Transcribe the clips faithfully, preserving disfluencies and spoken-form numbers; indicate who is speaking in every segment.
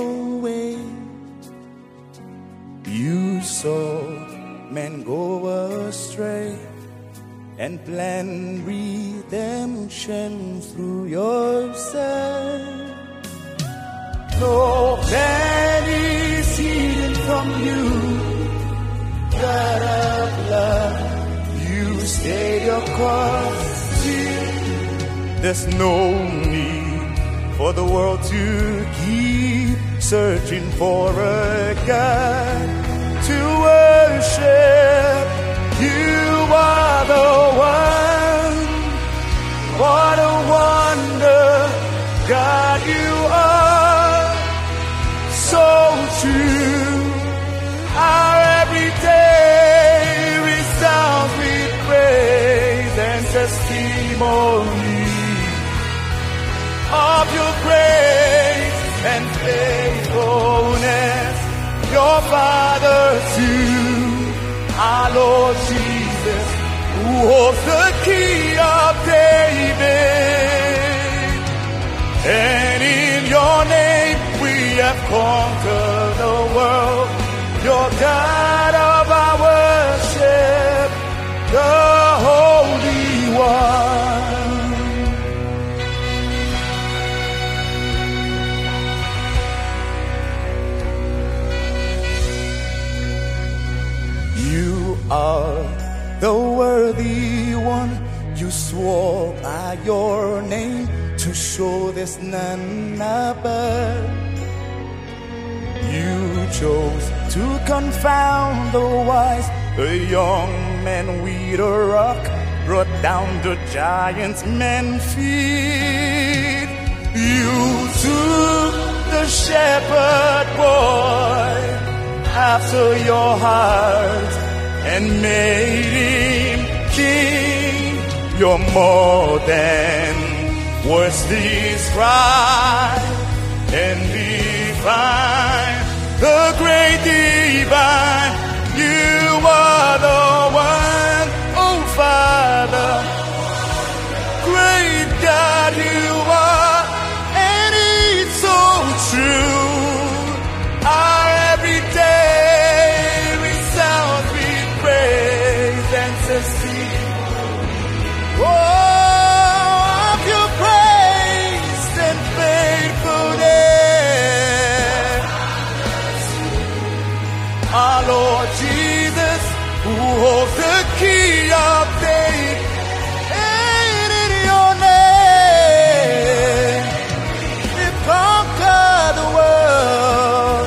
Speaker 1: way. You saw men go astray and plan redemption through your Son. No plan is hidden from you, God of love. You stayed your course. There's no need for the world to keep searching for a God to worship. You are the one. What a wonder, God, you are so true. Our everyday resounds with praise and testimony of your grace and faithfulness. Your Father too, our Lord Jesus, who holds the key of David. And in your name we have conquered the world. You're God of our worship, the Holy One. You are the worthy one. You swore by your name to show there's none above. You chose to confound the wise. A young man with a rock brought down the giants men feet. You took the shepherd boy after your heart and made him king. You're more than words describe and define. The great divine, you are the one, oh Father. Great God you are, and it's so true. Our everyday resounds with praise and testimony. Oh, of your grace and faithfulness. Our Lord Jesus, who holds the key of David, and in your name we conquer the world.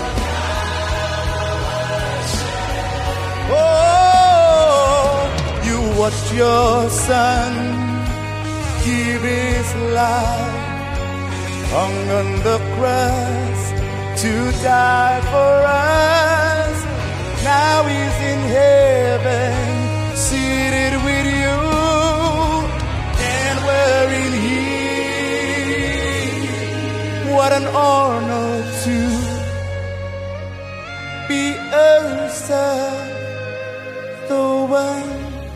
Speaker 1: Oh, you watched your Son give his life, hung on the cross to die for us. Now he's in heaven, seated with you, and we're in here. What an honor to be Ursa, the one.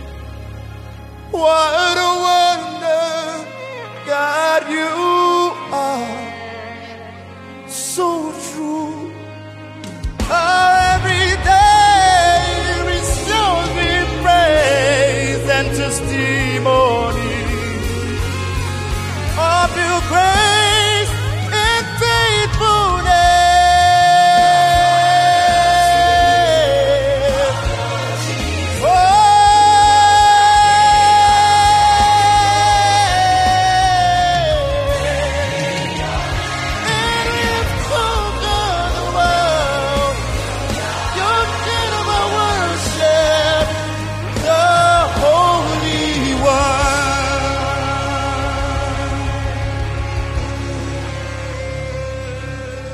Speaker 1: What a wonder, God, you are so true. Every day resounds with praise and testimony